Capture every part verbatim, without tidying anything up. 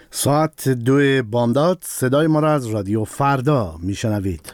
ساعت دو بامداد صدای ما را از رادیو فردا میشنوید.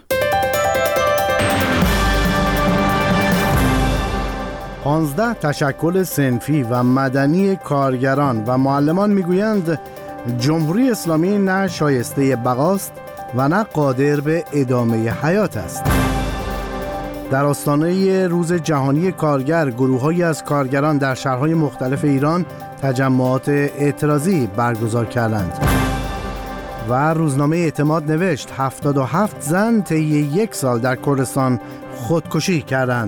پانزده تشکل صنفی و مدنی کارگران و معلمان میگویند جمهوری اسلامی نه شایسته بقاست و نه قادر به ادامه حیات است. در آستانه روز جهانی کارگر گروه‌هایی از کارگران در شهرهای مختلف ایران تجمعات اعتراضی برگزار کردند و روزنامه اعتماد نوشت هفتاد و هفت زن طی یک سال در کردستان خودکشی کردند.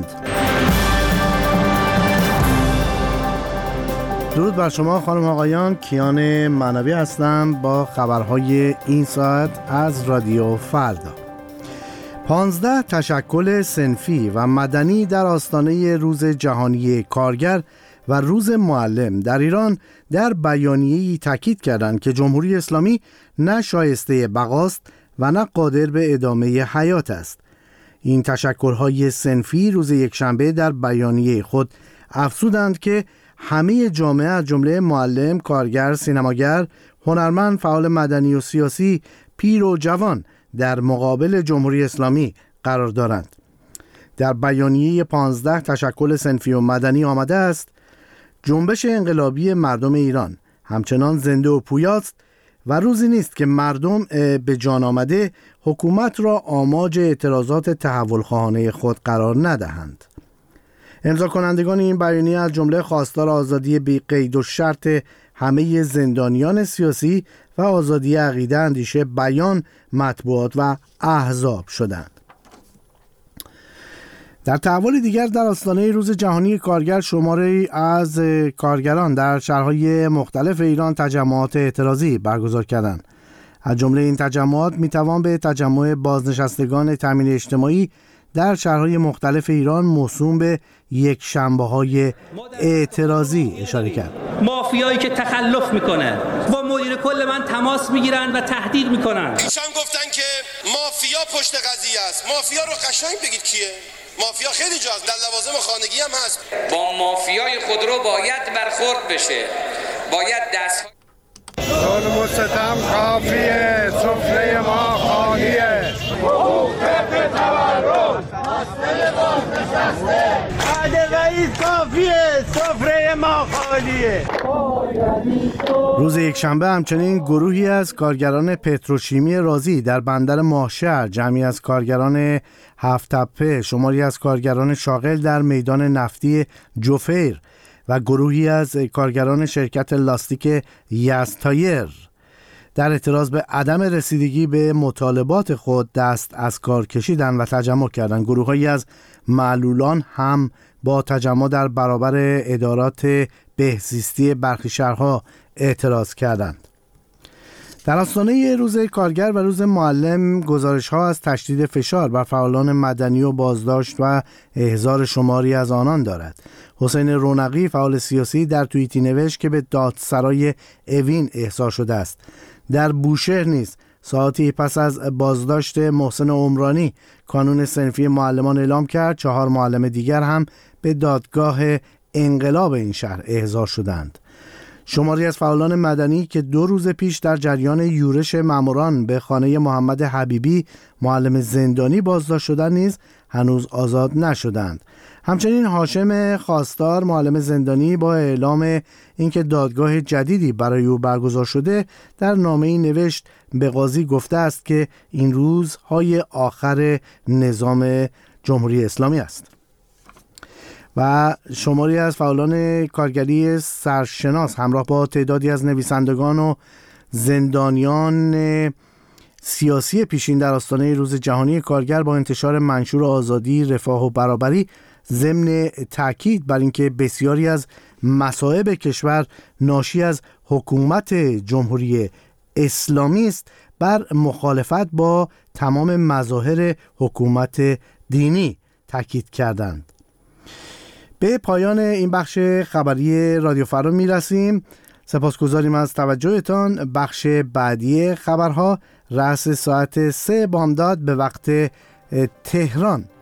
درود بر شما خانم آقایان، کیان معنوی هستم با خبرهای این ساعت از رادیو فردا. پانزده تشکل صنفی و مدنی در آستانه روز جهانی کارگر و روز معلم در ایران در بیانیه‌ای تاکید کردند که جمهوری اسلامی نه شایسته بقاست و نه قادر به ادامه حیات است. این تشکل‌های صنفی روز یکشنبه در بیانیه خود افزودند که همه جامعه از جمله معلم، کارگر، سینماگر، هنرمند، فعال مدنی و سیاسی، پیر و جوان در مقابل جمهوری اسلامی قرار دارند. در بیانیه پانزده تشکل صنفی و مدنی آمده است: جنبش انقلابی مردم ایران همچنان زنده و پویاست و روزی نیست که مردم به جان آمده حکومت را آماج اعتراضات تحولخواهانه خود قرار ندهند. امضا کنندگان این بیانیه از جمله خواستار آزادی بی قید و شرط همه زندانیان سیاسی و آزادی عقیده، اندیشه، بیان، مطبوعات و احزاب شدند. در تحول دیگر در آستانه روز جهانی کارگر شماری از کارگران در شهرهای مختلف ایران تجمعات اعتراضی برگزار کردند. از جمله این تجمعات میتوان به تجمع بازنشستگان تامین اجتماعی در شهرهای مختلف ایران موسوم به یک شنبه‌های اعتراضی اشاره کرد. مافیایی که تخلف میکنه با مدیر کل من تماس میگیرن و تهدید میکنن. ایشان گفتن که مافیا پشت قضیه است. مافیا رو قشنگ بگید کیه؟ مافیا خیلی جاست، در لوازم خانگی هم هست. با مافیای خودرو باید برخورد بشه. باید دست ظلم و ستم کافیه، سفره ما خالیه. حقوق طبق تورم مسئله بازنشسته. عهد رئیس کافیه، سفره ما خالیه. روز یکشنبه همچنین گروهی از کارگران پتروشیمی رازی در بندر ماهشهر، جمعی از کارگران هفت تپه، شماری از کارگران شاغل در میدان نفتی جوفیر و گروهی از کارگران شرکت لاستیک یزدتایر در اعتراض به عدم رسیدگی به مطالبات خود دست از کار کشیدند و تجمع کردند. گروه‌هایی از معلولان هم با تجمع در برابر ادارات بهزیستی برخی شهرها اعتراض کردند. در آستانه روز کارگر و روز معلم گزارش‌ها از تشدید فشار بر فعالان مدنی و بازداشت و احضار شماری از آنان دارد. حسین رونقی فعال سیاسی در توییتی نوشت که به دادسرای اوین احضار شده است. در بوشهر نیز ساعتی پس از بازداشت محسن عمرانی کانون صنفی معلمان اعلام کرد. چهار معلم دیگر هم به دادگاه انقلاب این شهر احضار شدند. شماری از فعالان مدنی که دو روز پیش در جریان یورش ماموران به خانه محمد حبیبی معلم زندانی بازداشت شدند نیز هنوز آزاد نشدند. همچنین هاشم خواستار معلم زندانی با اعلام اینکه دادگاه جدیدی برای او برگزار شده در نامه‌ای نوشت به قاضی گفته است که این روزهای آخر نظام جمهوری اسلامی است. و شماری از فعالان کارگری سرشناس همراه با تعدادی از نویسندگان و زندانیان سیاسی پیشین در آستانه روز جهانی کارگر با انتشار منشور آزادی، رفاه و برابری ضمن تاکید بر اینکه بسیاری از مصائب کشور ناشی از حکومت جمهوری اسلامی است، بر مخالفت با تمام مظاهر حکومت دینی تاکید کردند. به پایان این بخش خبری رادیو فردا میرسیم. سپاسگزاریم از توجهتان. بخش بعدی خبرها رأس ساعت سه بامداد به وقت تهران